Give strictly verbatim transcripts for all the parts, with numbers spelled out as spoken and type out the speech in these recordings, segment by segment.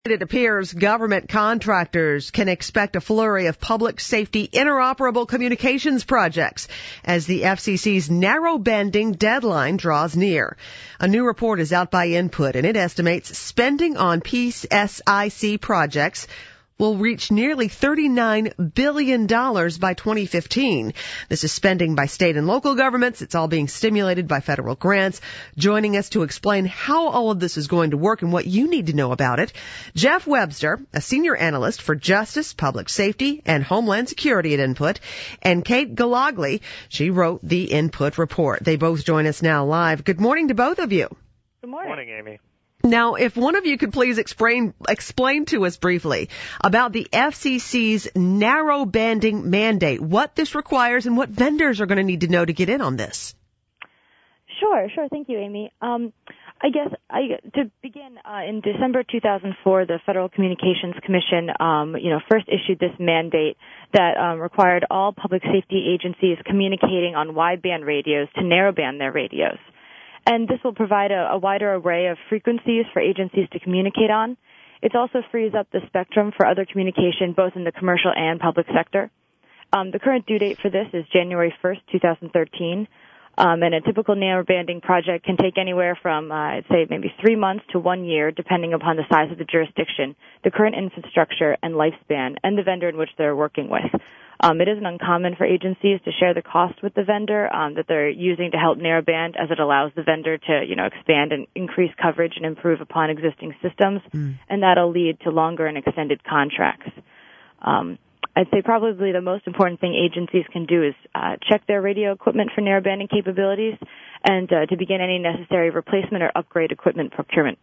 It appears government contractors can expect a flurry of public safety interoperable communications projects as the F C C's narrow banding deadline draws near. A new report is out by Input, and it estimates spending on P S I C projects will reach nearly thirty-nine billion dollars by twenty fifteen. This is spending by state and local governments. It's all being stimulated by federal grants. Joining us to explain how all of this is going to work and what you need to know about it, Jeff Webster, a senior analyst for justice, public safety, and homeland security at Input, and Kate Galagli. She wrote the Input report. They both join us now live. Good morning to both of you. Good morning. Good morning, Amy. Now, if one of you could please explain explain to us briefly about the F C C's narrow banding mandate, what this requires and what vendors are going to need to know to get in on this. Sure, sure. Thank you, Amy. Um, I guess I, to begin, uh, in December two thousand four, the Federal Communications Commission, um, you know, first issued this mandate that um, required all public safety agencies communicating on wideband radios to narrowband their radios. And this will provide a, a wider array of frequencies for agencies to communicate on. It also frees up the spectrum for other communication, both in the commercial and public sector. Um, the current due date for this is January first, twenty thirteen. Um, and a typical narrowbanding project can take anywhere from, uh, I'd say, maybe three months to one year, depending upon the size of the jurisdiction, the current infrastructure and lifespan, and the vendor in which they're working with. Um, it isn't uncommon for agencies to share the cost with the vendor um, that they're using to help narrowband, as it allows the vendor to, you know, expand and increase coverage and improve upon existing systems, mm. and that'll lead to longer and extended contracts. Um, I'd say probably the most important thing agencies can do is uh, check their radio equipment for narrowbanding capabilities and uh, to begin any necessary replacement or upgrade equipment procurement.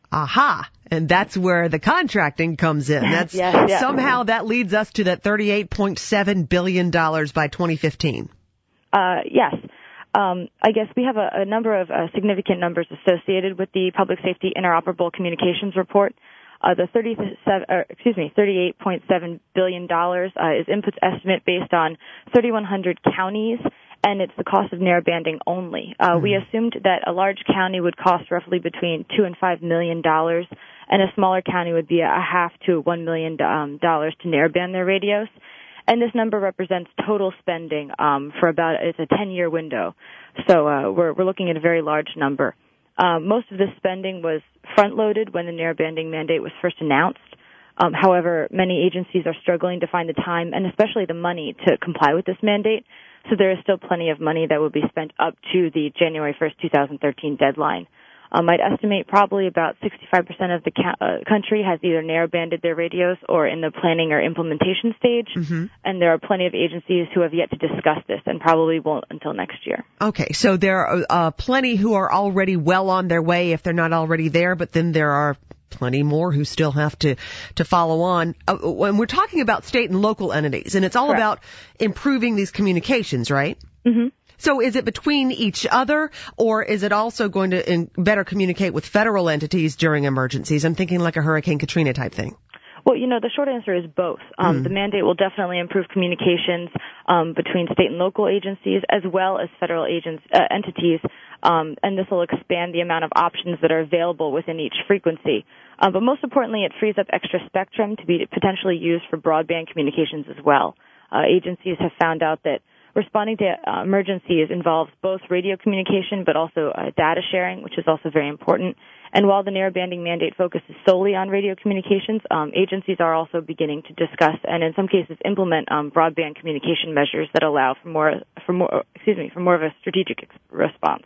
Aha. And that's where the contracting comes in. That's yes, yes. Somehow that leads us to that thirty-eight point seven billion dollars by twenty fifteen. Uh, yes. Um, I guess we have a, a number of uh, significant numbers associated with the Public Safety Interoperable Communications Report. Uh, the thirty-seven, or, excuse me, thirty-eight point seven billion dollars uh, is Input's estimate based on thirty-one hundred counties, and it's the cost of narrowbanding only. Uh, mm-hmm. We assumed that a large county would cost roughly between two and five million dollars, and a smaller county would be a half to one million dollars to narrowband their radios. And this number represents total spending um, for about it's a ten-year window. So uh, we're we're looking at a very large number. Um, most of this spending was front-loaded when the narrowbanding mandate was first announced. Um, however, many agencies are struggling to find the time and especially the money to comply with this mandate. So there is still plenty of money that will be spent up to the January first, twenty thirteen deadline. Um, I'd estimate probably about sixty-five percent of the ca- uh, country has either narrowbanded their radios or in the planning or implementation stage. Mm-hmm. And there are plenty of agencies who have yet to discuss this and probably won't until next year. Okay, so there are uh, plenty who are already well on their way if they're not already there, but then there are plenty more who still have to, to follow on. Uh, when we're talking about state and local entities, and it's all Correct. about improving these communications, right? Mm-hmm. So is it between each other, or is it also going to in, better communicate with federal entities during emergencies? I'm thinking like a Hurricane Katrina type thing. Well, you know, the short answer is both. Um, mm. The mandate will definitely improve communications um, between state and local agencies as well as federal agents, uh, entities, um, and this will expand the amount of options that are available within each frequency. Uh, but most importantly, it frees up extra spectrum to be potentially used for broadband communications as well. Uh, agencies have found out that responding to uh, emergencies involves both radio communication but also uh, data sharing, which is also very important. And while the narrowbanding mandate focuses solely on radio communications, um, agencies are also beginning to discuss and in some cases implement um, broadband communication measures that allow for more, for more, excuse me, for more of a strategic ex- response.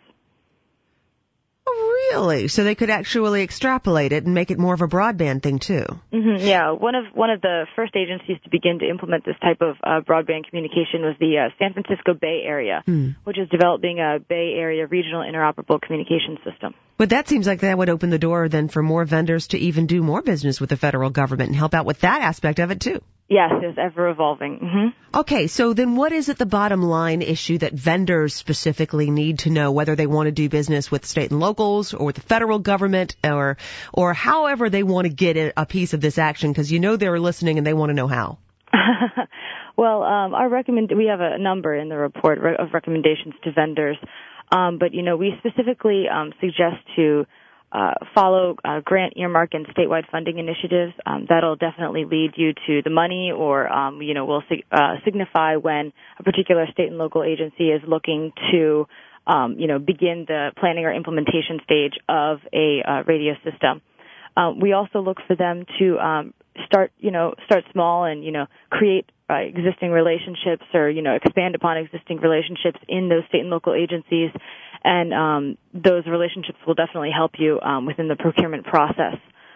Really? So they could actually extrapolate it and make it more of a broadband thing too? Mm-hmm, yeah. One of one of the first agencies to begin to implement this type of uh, broadband communication was the uh, San Francisco Bay Area, hmm. which is developing a Bay Area regional interoperable communication system. But that seems like that would open the door then for more vendors to even do more business with the federal government and help out with that aspect of it too. Yes, it's ever evolving. Mm-hmm. Okay, so then what is it the bottom line issue that vendors specifically need to know, whether they want to do business with state and locals or with the federal government or or however they want to get a piece of this action? Because you know they're listening and they want to know how. Well, um, our recommend we have a number in the report of recommendations to vendors, um, but you know we specifically um, suggest to uh, follow uh, grant earmark and statewide funding initiatives. Um, that'll definitely lead you to the money, or um, you know, will sig- uh, signify when a particular state and local agency is looking to, um, you know, begin the planning or implementation stage of a uh, radio system. Uh, we also look for them to um, start, you know, start small and, you know, create uh, existing relationships, or, you know, expand upon existing relationships in those state and local agencies. And um, those relationships will definitely help you um, within the procurement process.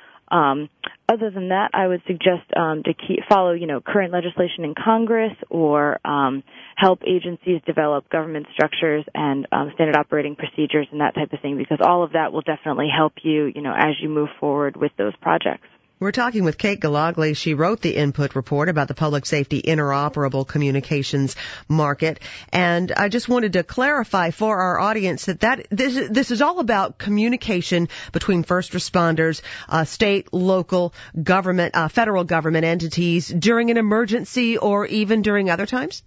Um, other than that, I would suggest um, to keep, follow, you know, current legislation in Congress, or um, help agencies develop government structures and um, standard operating procedures and that type of thing, because all of that will definitely help you, you know, as you move forward with those projects. We're talking with Kate Galagli. She wrote the input report about the public safety interoperable communications market. And I just wanted to clarify for our audience that, that this, this is all about communication between first responders, uh, state, local government, uh, federal government entities during an emergency or even during other times?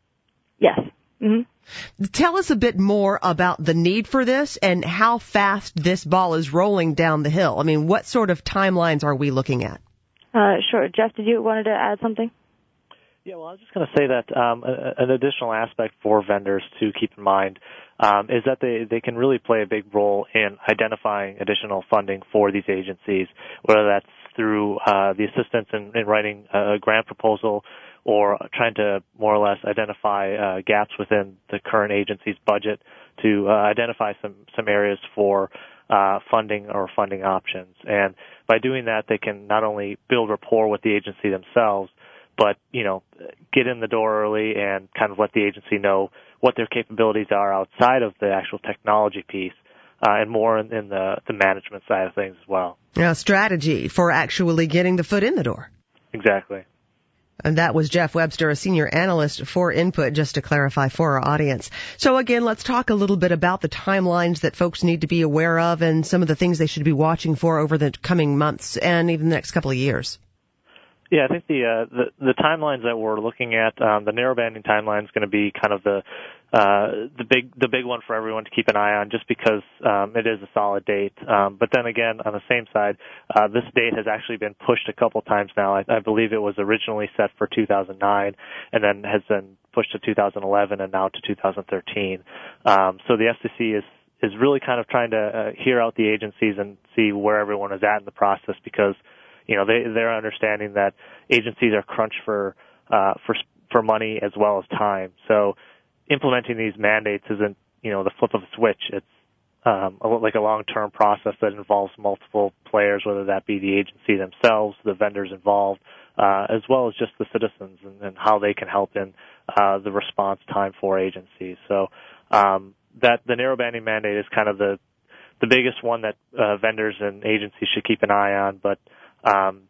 Yes. Mm-hmm. Tell us a bit more about the need for this and how fast this ball is rolling down the hill. I mean, what sort of timelines are we looking at? Uh, sure. Jeff, did you wanted to add something? Yeah, well, I was just going to say that um, a, an additional aspect for vendors to keep in mind um, is that they, they can really play a big role in identifying additional funding for these agencies, whether that's through uh, the assistance in, in writing a grant proposal, or trying to more or less identify uh, gaps within the current agency's budget to uh, identify some, some areas for uh, funding or funding options. And by doing that, they can not only build rapport with the agency themselves, but, you know, get in the door early and kind of let the agency know what their capabilities are outside of the actual technology piece, uh, and more in, in the, the management side of things as well. A strategy for actually getting the foot in the door. Exactly. And that was Jeff Webster, a senior analyst for Input, just to clarify for our audience. So again, let's talk a little bit about the timelines that folks need to be aware of and some of the things they should be watching for over the coming months and even the next couple of years. Yeah, I think the uh, the, the timelines that we're looking at, um, the narrowbanding timeline is going to be kind of the uh, the big the big one for everyone to keep an eye on, just because um, it is a solid date. Um, but then again, on the same side, uh, this date has actually been pushed a couple times now. I, I believe it was originally set for two thousand nine, and then has been pushed to two thousand eleven, and now to two thousand thirteen. Um, so the F C C is is really kind of trying to uh, hear out the agencies and see where everyone is at in the process, because you know, they, they're understanding that agencies are crunched for, uh, for, for money as well as time. So implementing these mandates isn't, you know, the flip of a switch. It's, um, a, like a long-term process that involves multiple players, whether that be the agency themselves, the vendors involved, uh, as well as just the citizens and, and how they can help in, uh, the response time for agencies. So, um, that, the narrowbanding mandate is kind of the, the biggest one that, uh, vendors and agencies should keep an eye on, but, Um,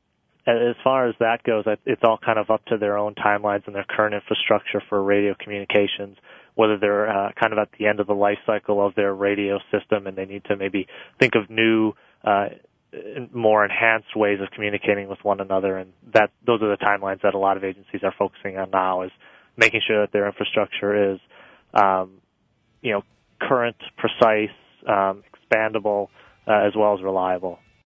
as far as that goes, it's all kind of up to their own timelines and their current infrastructure for radio communications, whether they're uh, kind of at the end of the life cycle of their radio system and they need to maybe think of new, uh, more enhanced ways of communicating with one another. And that those are the timelines that a lot of agencies are focusing on now, is making sure that their infrastructure is, um, you know, current, precise, um, expandable, uh, as well as reliable.